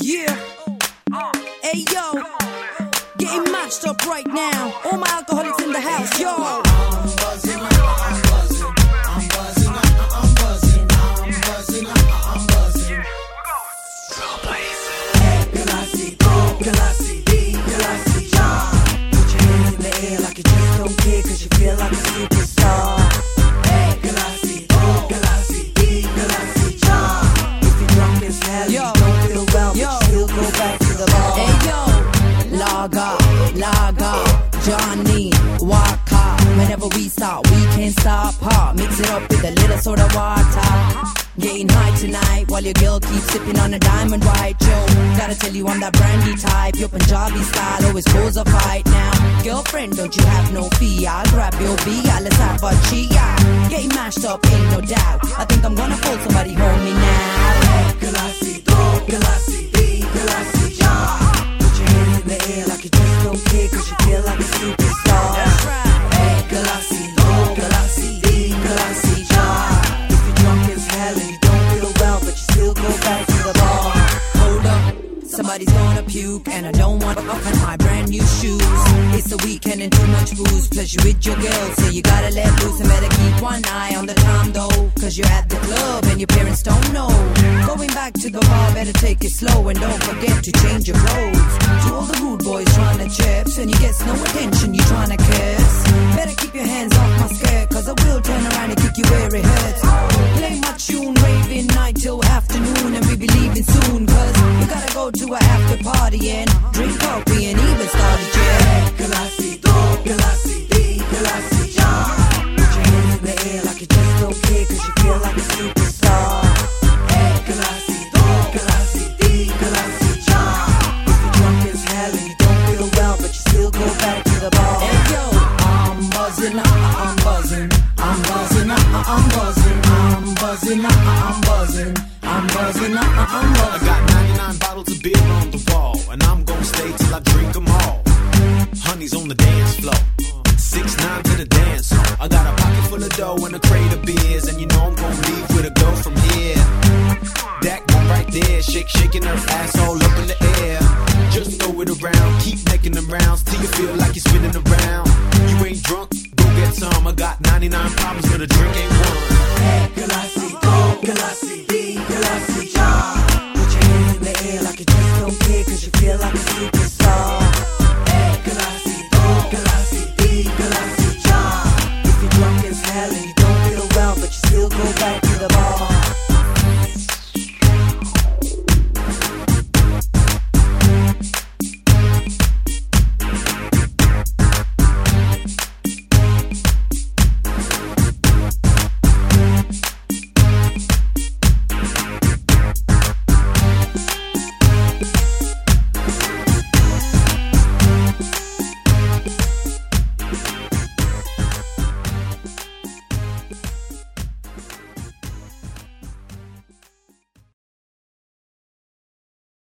Yeah. Hey yo, getting matched up right now. All my alcoholics in the house, yo. I'm buzzing, I'm buzzing, I'm buzzing, I'm buzzing, I'm buzzing, I'm buzzing. Galassi, Galassi, Galassi, ja. Put your hands in the air like you just don't care, 'cause you feel like a superstar. Galassi, Galassi, Galassi, ja. If you're drunk as hell, you don't feel well, but you still go back to the bar. Hey yo, lager, Johnny Walker. Whenever we start, we can't stop. Mix it up with a little soda water. Getting high tonight while your girl keeps sipping on a diamond white. Yo, gotta tell you I'm that brandy type. Your Punjabi style always cause a fight now. Girlfriend, don't you have no fear? I'll grab your beer, let's have a cheer. Getting mashed up, ain't no doubt. I think I'm gonna pull somebody home me now. Galassi, Galassi, Galassi, ja. Put your hands in the air like you just don't care, 'cause you feel like a superstar. That's right. Galassi, Galassi, Galassi, ja. If you're drunk as hell and you don't feel well, but you still go back to the bar. Hold up, somebody's gonna puke, and I don't want my brand new shoes. It's the weekend and too much booze, plus you with your girl, so you gotta let loose and better keep one eye on the time though, 'cause you're at the club and your parents don't know. Going back to the bar, better take it slow and don't forget to change your clothes. To all the rude boys trying to chips and you get no attention, you trying to kiss. Better keep your hands off my skirt, 'cause I will turn around and kick you where it hurts. Play my tune, raving night till afternoon, and we be leaving soon, 'cause we gotta go to a after party and drink coffee and even start a jet. Galassi, Galassi, Galassi, ja. Put your hands in the air like you just don't care, 'cause you feel like a superstar. Galassi, Galassi, Galassi, ja. If you're drunk as hell and you don't feel well, but you still go back to the bar. Hey yo, I'm buzzing, I'm buzzing, I'm buzzing, I'm buzzing, I'm buzzing, I'm buzzing, I'm buzzing, I'm buzzing. I got 99 bottles of beer on the wall, and I'm gonna stay till I drink them all. Honey's on the dance floor, 6'9" to the dance hall. I got a pocket full of dough and a crate of beers, and you know I'm gonna leave with a go from here. That one right there, shaking her ass all up in the air. Just throw it around, keep making them rounds till you feel like you're spinning around. You ain't drunk, go get some. I got 99 problems, but a drink ain't one. Galassi, Galassi, Galassi, ja. Put your hands in the air like you just don't care, 'cause you feel like a super.